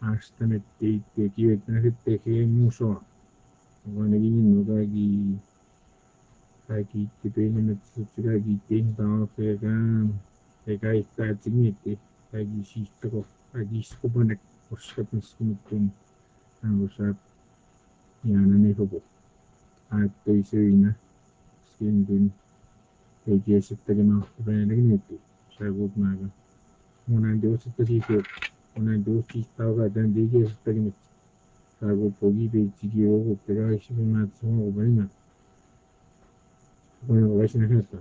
aastaneti kivetnähette muso vanegi no kagi penemet kagi tinta ega ikka tingiti kagi siistako kagi skupanek oskat niskumutun angusap yana nehobo atoi söina skindun kagi esittäkemään penegneti sagut naga munan diosetta siisuot munan diosis tauga dan digi esittäkemet sagut pogi peitsigi ogu pega isipumaat sumo kubalina bueno vais na hesta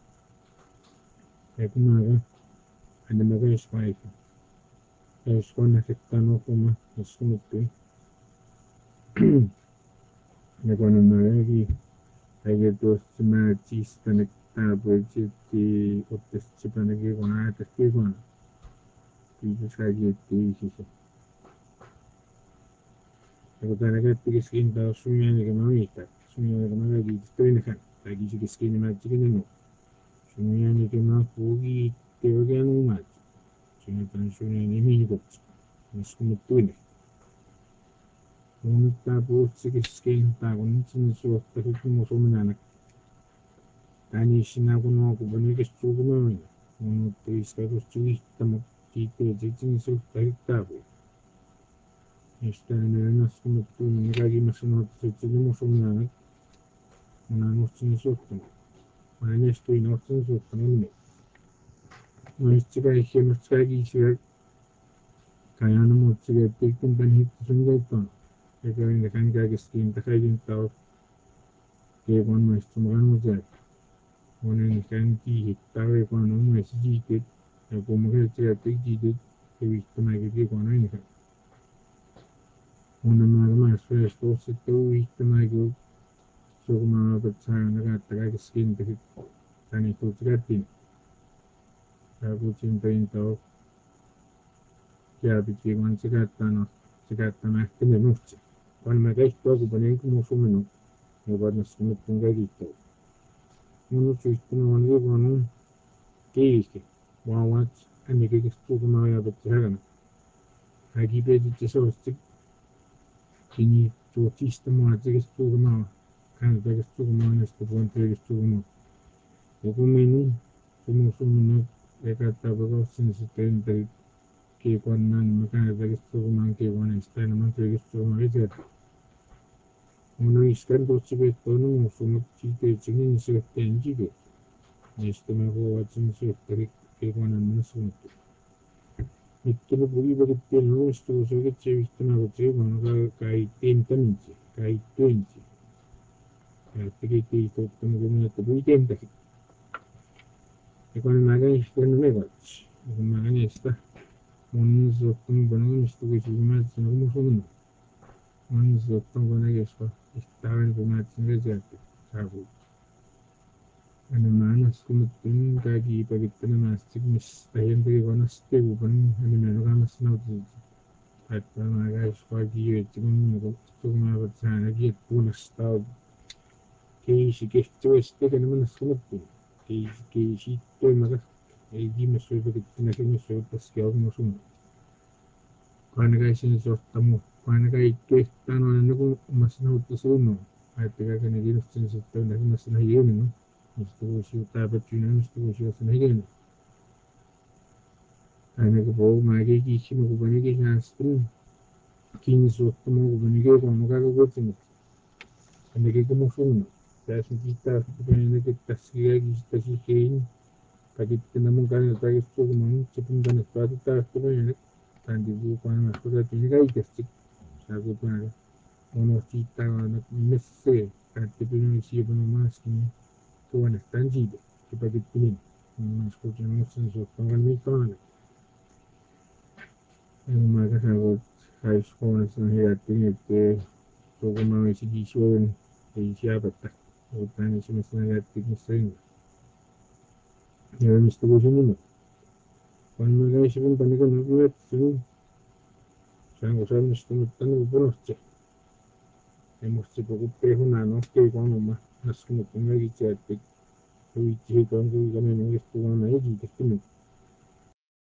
ekunaga anamaga ispaika eskona settano kuma eskumutun nekona nagi aigetuossima tiistanek taapuitsiti ottessipanagi konaataskikona kiitusagietti Ekutanakattikiskinta sumianike mamita sumianike magagiistoinakan tagisikiskinimaatsikininu sumianike mafugi teogianumaat sunitan sumianiminikotsi niskumuttuine unuttaa puutsikiskintaa kunnitsinisuottakikimusuminanak tanisinakunuokupanikissuukunoina unuttuiskakussugittamu kiitteetsitsinisultahittaapui Istanimennaskumuttuun nikagimassunuottisitsikimusuminanak unanuhtsinissuuttanu unanestuinohtsinissuuttanunni muistikaihhiemutsikagiisiga kayanumutsigaattiikkuntanihittisunigaittono ekainakankaakiskiintakaikintaot keekonmaistumaganuutiak unanikankiihittaveekonomuesisiitet yakumagatsigaattikjiitet kevihtamagikikonoinikan unamagamaasfeestuussittuuihtamaagiu sugumaapatsaanagaattakakiskintakit tanihtuutsigaattin yaakutsintointaok kiapitkikonsikaattano sikaattamaahtinemuhtsi konmakaihtuakupanenkumusuminu nuparnaskumuttunkagiittau munutsuistunuanigikonu kiiske waawats annikikistuukumaayapatsihagana agipetitsisoostik kiniitsuutiistamuatsikistuukumaa kanatakistuukumaanestupuantekistuukumaa ukuminu kumusuminu ekattapakossinisiteintarit kiikuannanima kanatakistuukumaan kiikuanaistainamantekistuukumaagisiat unuiskantuutsipeittoonumuusumut siiteetsinginisigatteenjiget niistamakuuatsinisugtarik kiikuananmanassugunuttu Mittulupugipagittienuistuusugitsevihtamaagutsigigonuga kaittiintaminsi kaittuinsi kaattikittiistuuttamugumiattapuitentaki ekonimagaihkuanumegats ekonmaganiista munnissuuttamupanagamistuguisigimaatsinagumusugunnu munnissuuttamupanagiesko istaavanipumaatsinagatsiatti saagu animaanaskumuttum kaagipagittanamaastik mistahiantakikonastegupan animanugamassinautisitsi attamagaiskuagiivetsigummugu istugumaapatsaanagiettuunastaud keisikehtsuestekanimanassumuttum keisiittoimagas eigimassuipagittinakimissouttaskiaugumusumu kuanagaisinisortamu kuanagaittuehtaanoananugu umassinauttasugunnu attakakanaginussinisortaunnakimassinahigiuninu mistugusiutaapatsuinamistugusiosinahigiunu anakapoumaagigihimagupanigihaastun kinisuuttamugupanigiekonugagaguatsingat anakikumusugunnu taasnikittaartupaninakittaskigagisitasihein pagittinamun kanatakistuugumamun sipuntanektuatittaartupanenek tantikuukuanamaskutatiinigaitastik saagutmaaga unuhtiittaavanak messege kaattipinunisiipanumaaskini tuanektansiide kipagittinin unamaskuutinumussinisuuttamuganmiittonanek Emagakasagut haiskoonasinahigaattingette sugumamisigiisuun eisiapatta uutaanisimisinagaattikmissainna Yamistugusininu kuanmagaisipun panikonagulatsigun saangusaannistumuttanigupunortsi emursipaguppeehunaanohkeekonuma naskumuttungagitsiattik uitsihitoonkugikanenungistuguamaigiitestimin